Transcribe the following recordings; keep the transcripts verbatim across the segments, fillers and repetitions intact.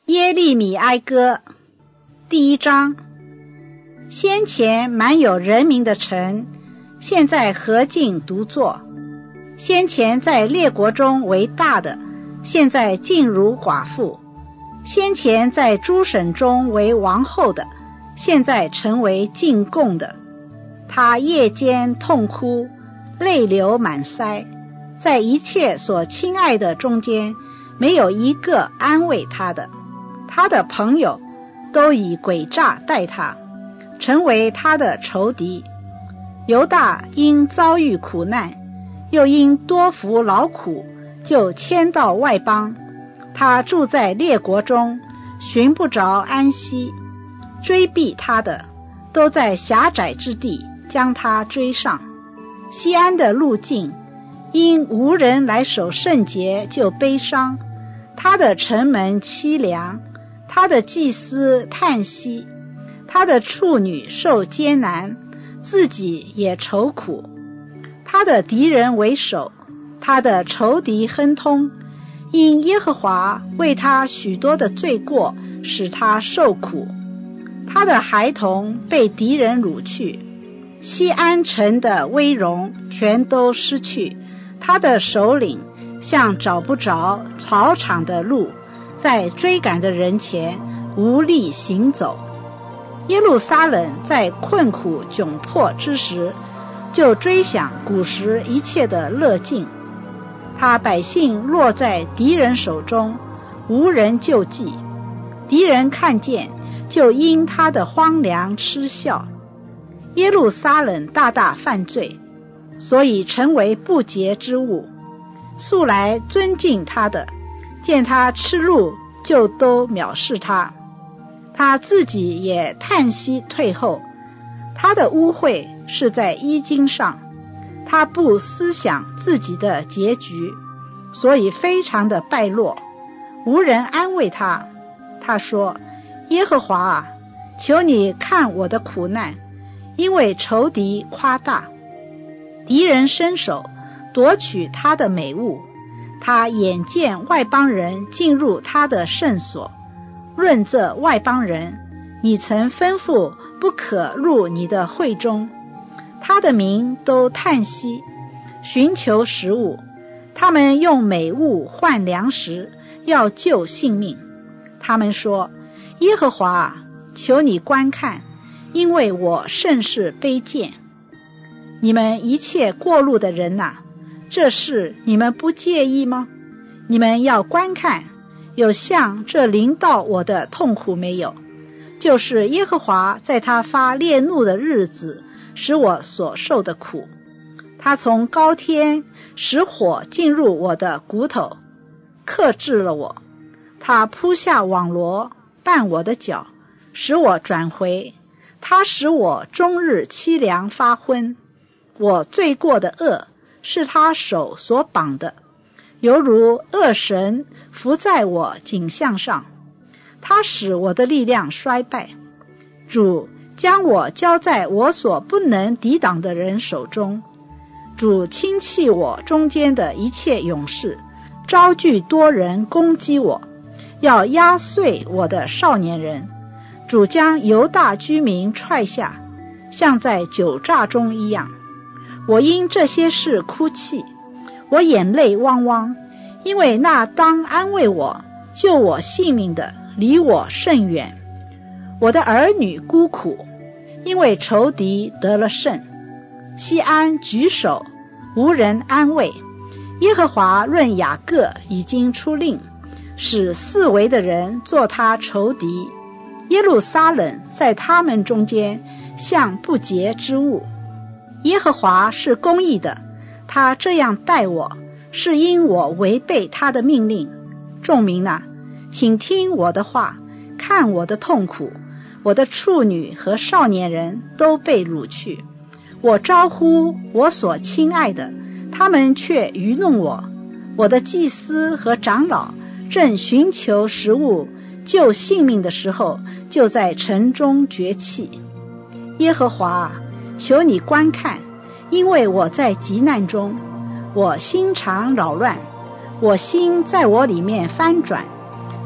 耶利米哀歌第一章。先前满有人民的城，现在何竟独坐？先前在列国中为大的，现在竟如寡妇；先前在诸省中为王后的，现在成为进贡的。他夜间痛哭，泪流满腮，在一切所亲爱的中间，没有一个安慰他的。他的朋友都以诡诈待他，成为他的仇敌。犹大因遭遇苦难，又因多服劳苦，就迁到外邦。他住在列国中，寻不着安息。追避他的，都在狭窄之地将他追上。西安的路径，因无人来守圣节，就悲伤。他的城门凄凉，他的祭司叹息，他的处女受艰难，自己也愁苦。他的敌人为首，他的仇敌亨通，因耶和华为他许多的罪过，使他受苦。他的孩童被敌人掳去，西安城的威荣全都失去。他的首领像找不着草场的鹿，在追赶的人前无力行走。耶路撒冷在困苦窘迫之时，就追想古时一切的乐境。他百姓落在敌人手中，无人救济。敌人看见，就因他的荒凉嗤笑。耶路撒冷大大犯罪，所以成为不洁之物。素来尊敬他的，见他吃路，就都藐视他。他自己也叹息退后。他的污秽是在衣襟上，他不思想自己的结局，所以非常的败落，无人安慰他。他说：耶和华啊，求你看我的苦难，因为仇敌夸大，敌人伸手夺取他的美物。他眼见外邦人进入他的圣所，论这外邦人，你曾吩咐不可入你的会中。他的民都叹息，寻求食物，他们用美物换粮食，要救性命。他们说：耶和华啊，求你观看，因为我甚是卑贱。你们一切过路的人哪，这事你们不介意吗？你们要观看，有像这临到我的痛苦没有？就是耶和华在他发烈怒的日子，使我所受的苦。他从高天使火进入我的骨头，克制了我。他铺下网罗，绊我的脚，使我转回。他使我终日凄凉发昏。我罪过的恶是他手所绑的，犹如恶神伏在我颈项上。他使我的力量衰败。主将我交在我所不能抵挡的人手中。主轻弃我中间的一切勇士，招聚多人攻击我，要压碎我的少年人。主将犹大居民踹下，像在酒榨中一样。我因这些事哭泣，我眼泪汪汪，因为那当安慰我救我性命的离我甚远。我的儿女孤苦，因为仇敌得了胜。西安举手，无人安慰。耶和华论雅各已经出令，使四围的人做他仇敌。耶路撒冷在他们中间像不洁之物。耶和华是公义的，他这样待我，是因我违背他的命令。众民啊，请听我的话，看我的痛苦。我的处女和少年人都被掳去。我招呼我所亲爱的，他们却愚弄我。我的祭司和长老正寻求食物救性命的时候，就在城中绝气。耶和华，求你观看，因为我在急难中，我心肠扰乱，我心在我里面翻转。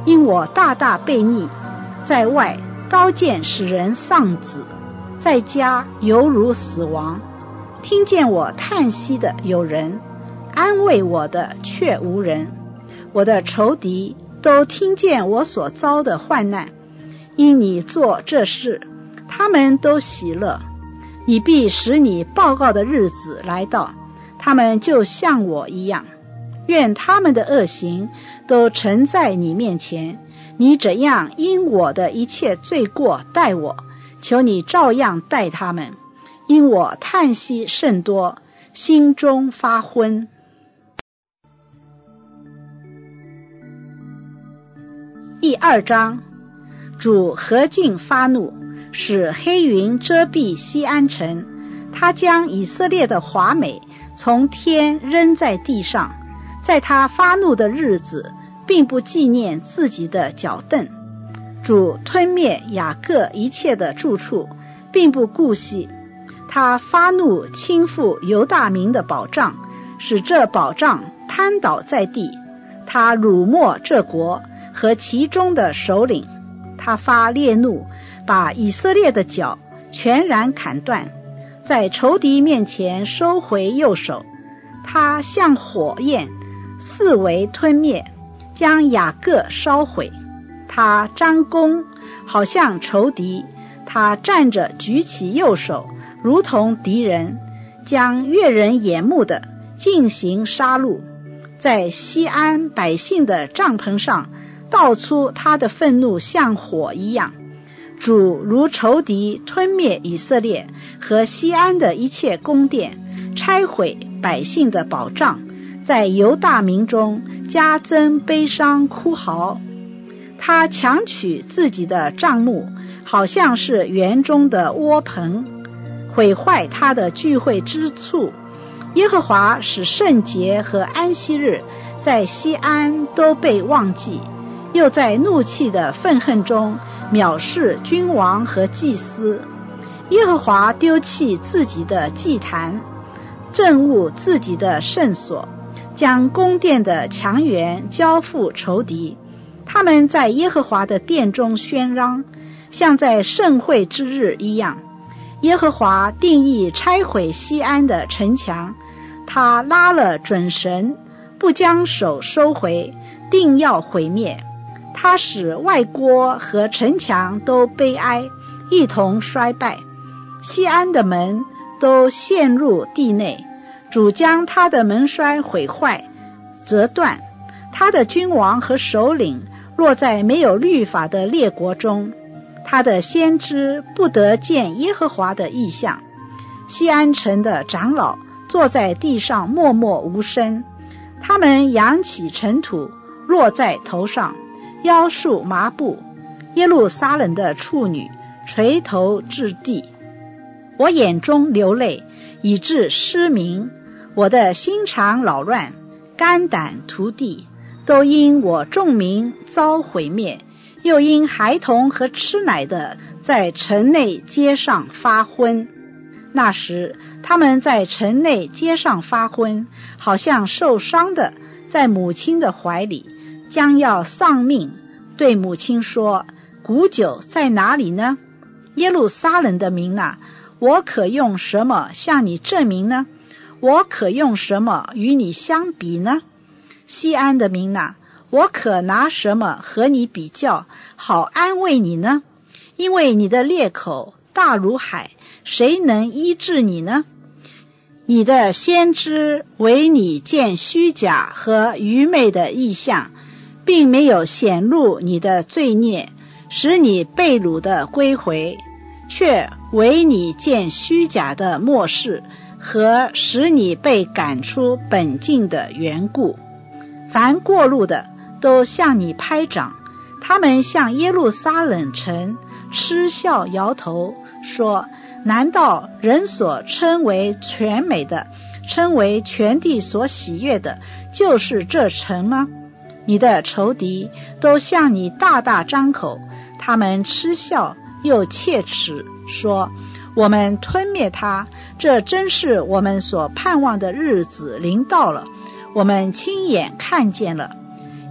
因我大大悖逆，在外刀剑使人丧子，在家犹如死亡。听见我叹息的有人，安慰我的却无人。我的仇敌都听见我所遭的患难，因你做这事，他们都喜乐。你必使你报告的日子来到，他们就像我一样。愿他们的恶行都呈在你面前，你怎样因我的一切罪过待我，求你照样待他们。因我叹息甚多，心中发昏。第二章，主何竟发怒，使黑云遮蔽西安城，他将以色列的华美从天扔在地上，在他发怒的日子，并不纪念自己的脚凳。主吞灭雅各一切的住处，并不顾惜。他发怒倾覆犹大民的保障，使这保障瘫倒在地。他辱没这国和其中的首领。他发烈怒，把以色列的脚全然砍断，在仇敌面前收回右手。他像火焰四围吞灭，将雅各烧毁。他张弓，好像仇敌，他站着举起右手，如同敌人，将悦人眼目的进行杀戮。在西安百姓的帐篷上倒出他的愤怒，像火一样。主如仇敌吞灭以色列和西安的一切宫殿，拆毁百姓的保障，在犹大民中加增悲伤哭嚎。他强取自己的帐幕，好像是园中的窝棚，毁坏他的聚会之处。耶和华使圣节和安息日在西安都被忘记，又在怒气的愤恨中藐视君王和祭司。耶和华丢弃自己的祭坛，憎恶自己的圣所，将宫殿的墙垣交付仇敌。他们在耶和华的殿中喧嚷，像在盛会之日一样。耶和华定义拆毁西安的城墙，他拉了准绳，不将手收回，定要毁灭。他使外郭和城墙都悲哀，一同衰败。西安的门都陷入地内，主将他的门栓毁坏折断，他的君王和首领落在没有律法的列国中。他的先知不得见耶和华的异象。西安城的长老坐在地上默默无声，他们扬起尘土落在头上，腰束麻布。耶路撒冷的处女垂头至地。我眼中流泪，以致失明，我的心肠扰乱，肝胆涂地，都因我众民遭毁灭，又因孩童和吃奶的在城内街上发昏。那时他们在城内街上发昏，好像受伤的在母亲的怀里，将要丧命，对母亲说：古酒在哪里呢？耶路撒冷的民哪，我可用什么向你证明呢？我可用什么与你相比呢？西安的民哪，我可拿什么和你比较，好安慰你呢？因为你的裂口大如海，谁能医治你呢？你的先知为你见虚假和愚昧的异象，并没有显露你的罪孽，使你被掳的归回，却为你见虚假的末世和使你被赶出本境的缘故。凡过路的都向你拍掌，他们向耶路撒冷城嗤笑摇头，说：难道人所称为全美的，称为全地所喜悦的，就是这城吗？你的仇敌都向你大大张口，他们嗤笑又切齿，说：我们吞灭他，这真是我们所盼望的日子临到了，我们亲眼看见了。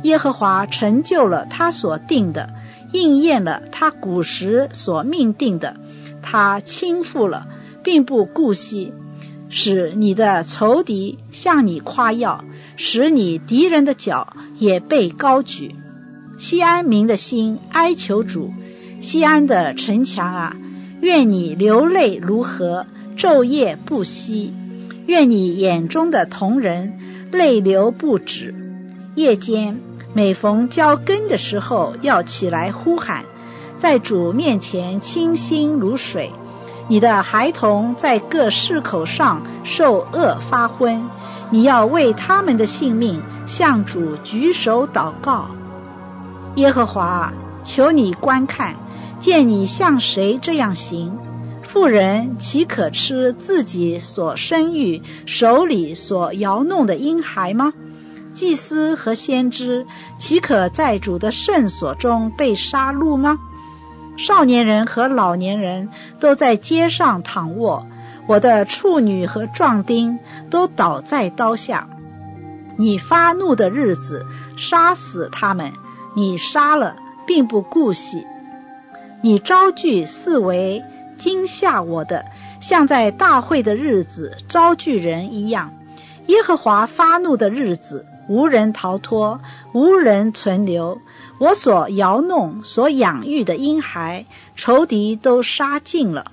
耶和华成就了他所定的，应验了他古时所命定的。他倾覆了，并不顾惜，使你的仇敌向你夸耀，使你敌人的脚也被高举。西安民的心哀求主，西安的城墙啊，愿你流泪如河，昼夜不息。愿你眼中的瞳人泪流不止。夜间每逢交更的时候，要起来呼喊，在主面前清心如水。你的孩童在各市口上受饿发昏，你要为他们的性命向主举手祷告。耶和华，求你观看，见你向谁这样行？妇人岂可吃自己所生育手里所摇弄的婴孩吗？祭司和先知岂可在主的圣所中被杀戮吗？少年人和老年人都在街上躺卧，我的处女和壮丁都倒在刀下。你发怒的日子杀死他们，你杀了并不顾惜。你招聚四围惊吓我的，像在大会的日子招聚人一样。耶和华发怒的日子，无人逃脱，无人存留。我所摇弄所养育的婴孩，仇敌都杀尽了。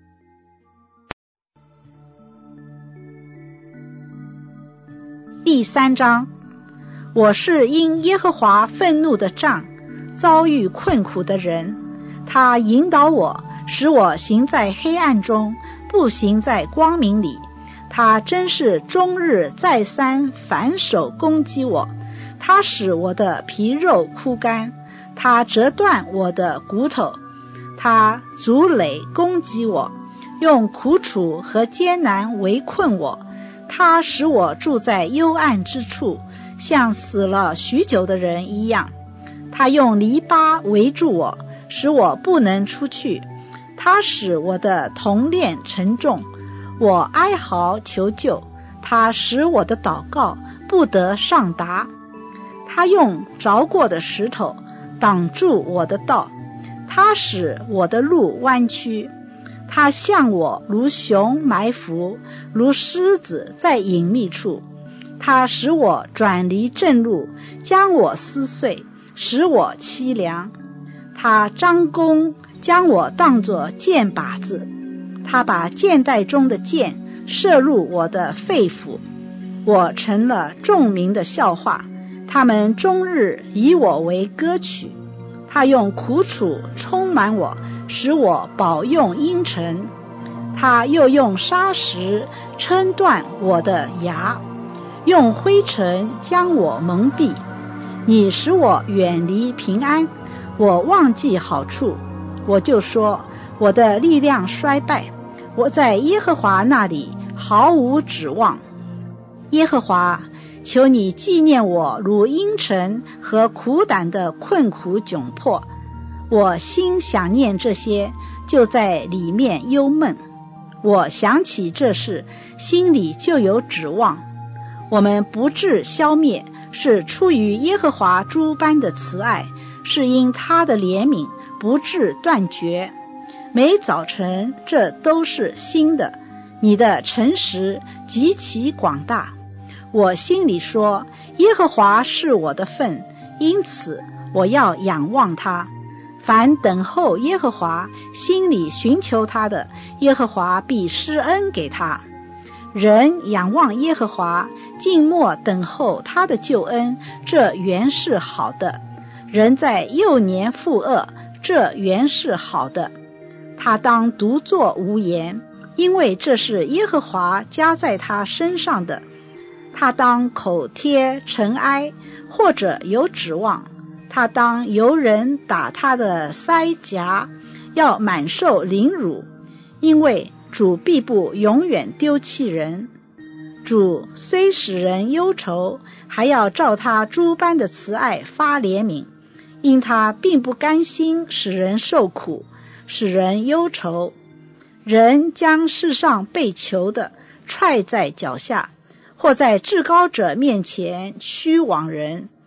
第三章，我是因耶和华愤怒的杖，遭遇困苦的人。他引导我，使我行在黑暗中，不行在光明里。他真是终日再三反手攻击我，他使我的皮肉枯干，他折断我的骨头，他筑垒攻击我，用苦楚和艰难围困我。他使我住在幽暗之处，像死了许久的人一样。他用篱笆围住我，使我不能出去。他使我的铜链沉重，我哀嚎求救，他使我的祷告不得上达。他用凿过的石头挡住我的道，他使我的路弯曲。他向我如熊埋伏，如狮子在隐秘处。他使我转离正路，将我撕碎，使我凄凉。他张弓，将我当作箭靶子，他把箭袋中的箭射入我的肺腑。我成了众民的笑话，他们终日以我为歌曲。他用苦楚充满我，使我饱用阴沉。他又用砂石撑断我的牙，用灰尘将我蒙蔽。你使我远离平安，我忘记好处。我就说，我的力量衰败，我在耶和华那里毫无指望。耶和华，求你纪念我如阴沉和苦胆的困苦窘迫。我心想念这些，就在里面忧闷。我想起这事，心里就有指望。我们不致消灭，是出于耶和华诸般的慈爱，是因他的怜悯不致断绝。每早晨这都是新的，你的诚实极其广大。我心里说，耶和华是我的份，因此我要仰望他。凡等候耶和华，心里寻求他的，耶和华必施恩给他。人仰望耶和华，静默等候他的救恩，这原是好的。人在幼年负恶，这原是好的。他当独坐无言，因为这是耶和华加在他身上的。他当口贴尘埃，或者有指望。他当由人打他的腮颊，要满受凌辱，因为主必不永远丢弃人。主虽使人忧愁，还要照他诸般的慈爱发怜悯，因他并不甘心使人受苦，使人忧愁。人将世上被囚的踹在脚下，或在至高者面前屈枉人，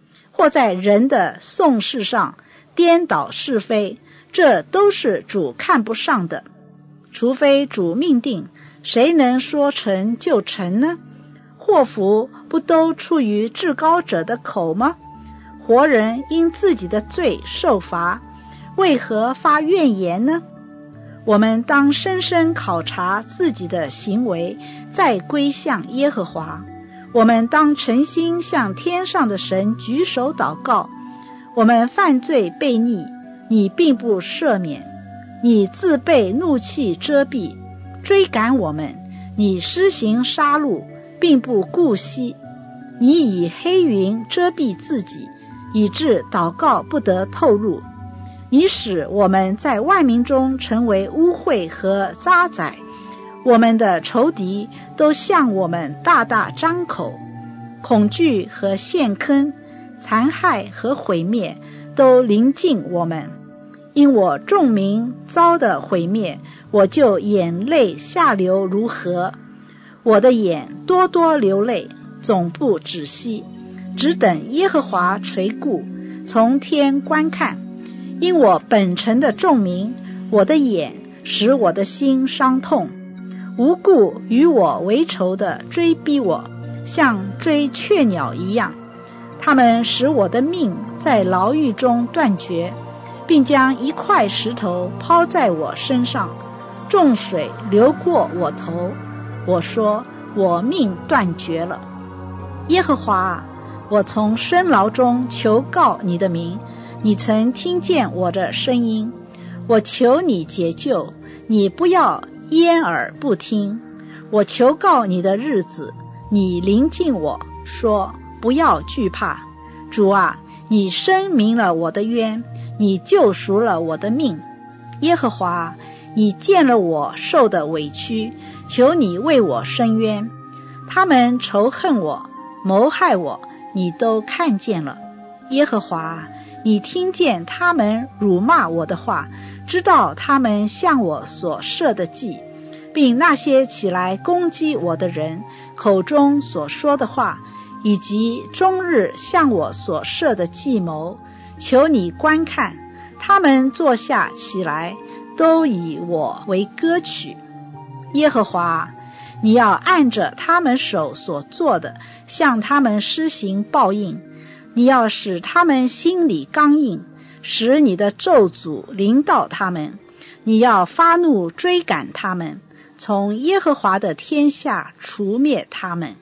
或在人的讼事上颠倒是非，这都是主看不上的。除非主命定，谁能说成就成呢？祸福不都出于至高者的口吗？活人因自己的罪受罚，为何发怨言呢？我们当深深考察自己的行为，再归向耶和华。我们当诚心向天上的神举手祷告。我们犯罪悖逆，你并不赦免，你自被怒气遮蔽，追赶我们，你施行杀戮，并不顾惜。你以黑云遮蔽自己，以致祷告不得透露。你使我们在万民中成为污秽和渣滓，我们的仇敌都向我们大大张口，恐惧和陷坑，残害和毁灭都临近我们。因我众民遭的毁灭，我就眼泪下流如河，我的眼多多流泪，总不止息，只等耶和华垂顾，从天观看。因我本城的众民，我的眼使我的心伤痛，无故与我为仇的追逼我，像追雀鸟一样。他们使我的命在牢狱中断绝，并将一块石头抛在我身上，众水流过我头。我说，我命断绝了。耶和华，我从深牢中求告你的名，你曾听见我的声音，我求你解救，你不要掩耳不听。我求告你的日子，你临近我，说不要惧怕。主啊，你申明了我的冤，你救赎了我的命。耶和华，你见了我受的委屈，求你为我伸冤。他们仇恨我，谋害我，你都看见了。耶和华，你听见他们辱骂我的话，知道他们向我所设的计，并那些起来攻击我的人口中所说的话，以及终日向我所设的计谋。求你观看，他们坐下起来，都以我为歌曲。耶和华，你要按着他们手所做的，向他们施行报应。你要使他们心里刚硬，使你的咒诅临到他们。你要发怒追赶他们，从耶和华的天下除灭他们。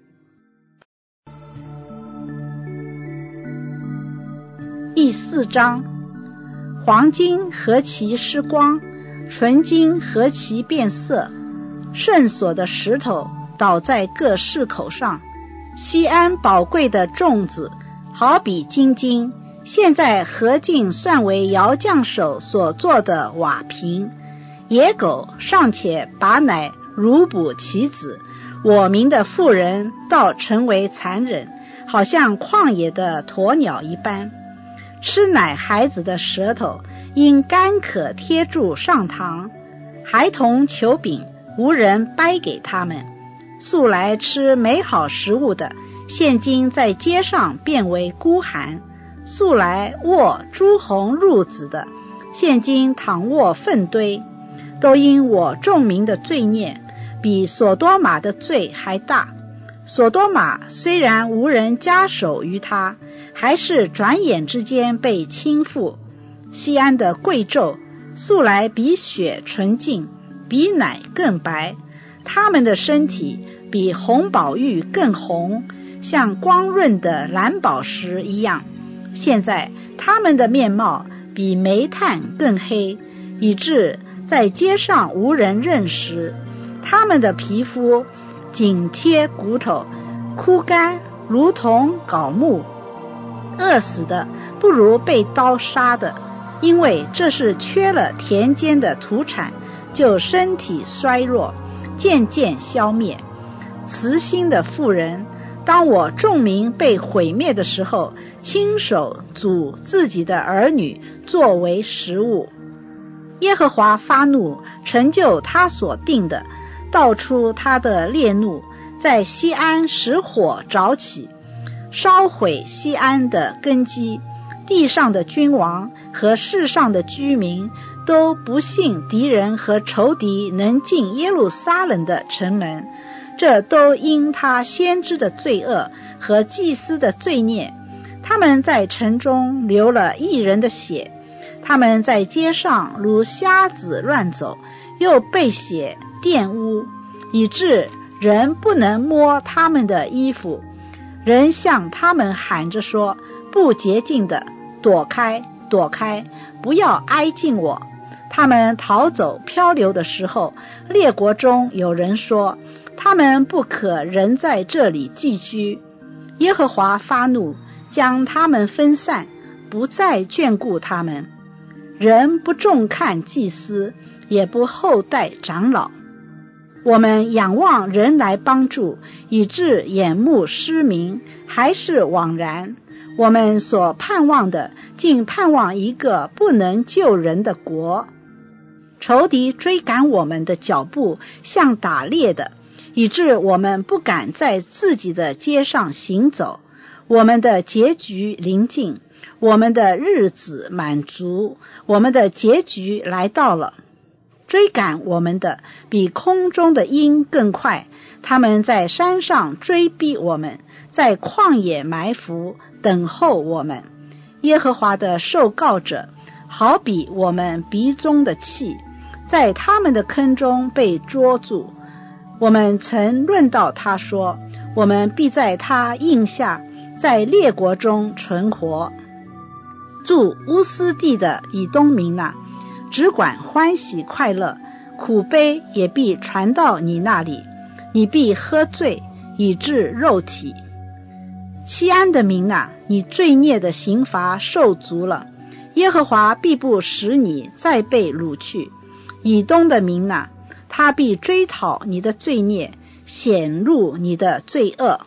第四章，黄金何其失光，纯金何其变色，圣所的石头倒在各市口上，西安宝贵的粽子好比金金，现在何竟算为窑匠手所做的瓦瓶？野狗尚且把奶乳哺其子，我民的妇人倒成为残忍，好像旷野的鸵鸟一般。吃奶孩子的舌头因干渴贴住上膛，孩童求饼，无人掰给他们。素来吃美好食物的，现今在街上变为孤寒；素来卧朱红褥子的，现今躺卧粪堆。都因我众民的罪孽，比所多玛的罪还大。所多玛虽然无人加手于他，还是转眼之间被倾覆。西安的贵胄素来比雪纯净，比奶更白，他们的身体比红宝玉更红，像光润的蓝宝石一样。现在他们的面貌比煤炭更黑，以致在街上无人认识。他们的皮肤紧贴骨头，枯干如同槁木。饿死的不如被刀杀的，因为这是缺了田间的土产，就身体衰弱，渐渐消灭。慈心的妇人，当我众民被毁灭的时候，亲手煮自己的儿女作为食物。耶和华发怒，成就他所定的，道出他的烈怒，在西安使火着起， 烧毁西安的根基，地上的君王和世上的居民都不信敌人和仇敌能进耶路撒冷的城门，这都因他先知的罪恶和祭司的罪孽。他们在城中流了义人的血，他们在街上如瞎子乱走，又被血玷污，以致人不能摸他们的衣服。人向他们喊着说，不洁净的，躲开，躲开，不要挨近我。他们逃走漂流的时候，列国中有人说，他们不可仍在这里寄居。耶和华发怒，将他们分散，不再眷顾他们。人不重看祭司，也不厚待长老。我们仰望人来帮助，以致眼目失明，还是枉然。我们所盼望的，竟盼望一个不能救人的国。仇敌追赶我们的脚步像打猎的，以致我们不敢在自己的街上行走。我们的结局临近，我们的日子满足，我们的结局来到了。追赶我们的比空中的鹰更快，他们在山上追逼我们，在旷野埋伏，等候我们。耶和华的受膏者好比我们鼻中的气，在他们的坑中被捉住。我们曾论到他说，我们必在他印下，在列国中存活。住乌斯地的以东民哪，只管欢喜快乐，苦悲也必传到你那里，你必喝醉，以致肉体。西安的民哪，你罪孽的刑罚受足了，耶和华必不使你再被掳去。以东的民哪，他必追讨你的罪孽，显露你的罪恶。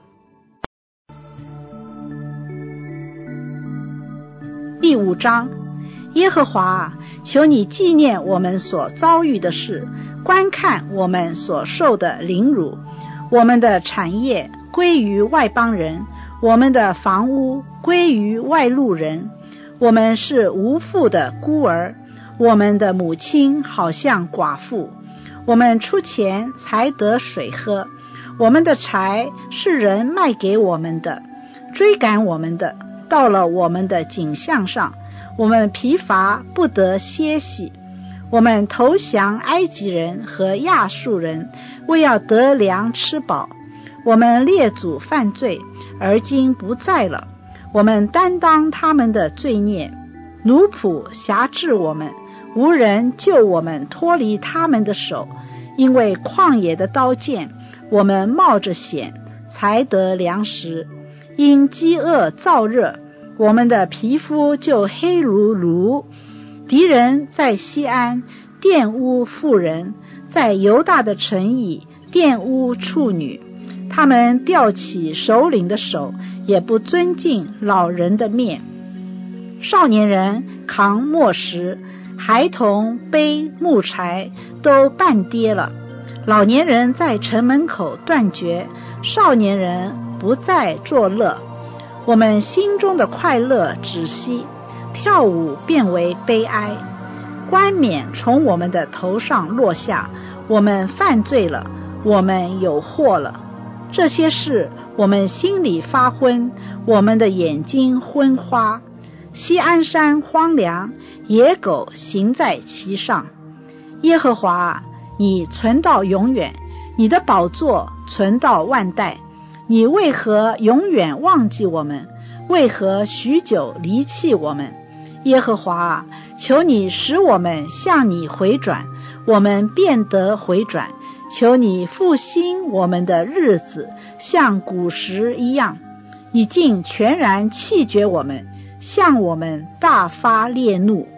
第五章，耶和华，求你纪念我们所遭遇的事，观看我们所受的凌辱。我们的产业归于外邦人，我们的房屋归于外路人。我们是无父的孤儿，我们的母亲好像寡妇。我们出钱才得水喝，我们的柴是人卖给我们的。追赶我们的到了我们的颈项上，我们疲乏不得歇息。我们投降埃及人和亚述人，为要得粮吃饱。我们列祖犯罪，而今不在了。我们担当他们的罪孽，奴仆辖制我们，无人救我们脱离他们的手。因为旷野的刀剑，我们冒着险才得粮食。因饥饿燥热，我们的皮肤就黑如炉。敌人在西安玷污妇人，在犹大的城邑玷污处女。他们吊起首领的手，也不尊敬老人的面。少年人扛磨石，孩童背木柴，都半跌了。老年人在城门口断绝，少年人不再作乐。我们心中的快乐止息，跳舞变为悲哀。冠冕从我们的头上落下，我们犯罪了，我们有祸了。这些事我们心里发昏，我们的眼睛昏花。西安山荒凉，野狗行在其上。耶和华，你存到永远，你的宝座存到万代。你为何永远忘记我们？为何许久离弃我们？耶和华，求你使我们向你回转，我们便得回转。求你复兴我们的日子，像古时一样。你竟全然弃绝我们，向我们大发烈怒。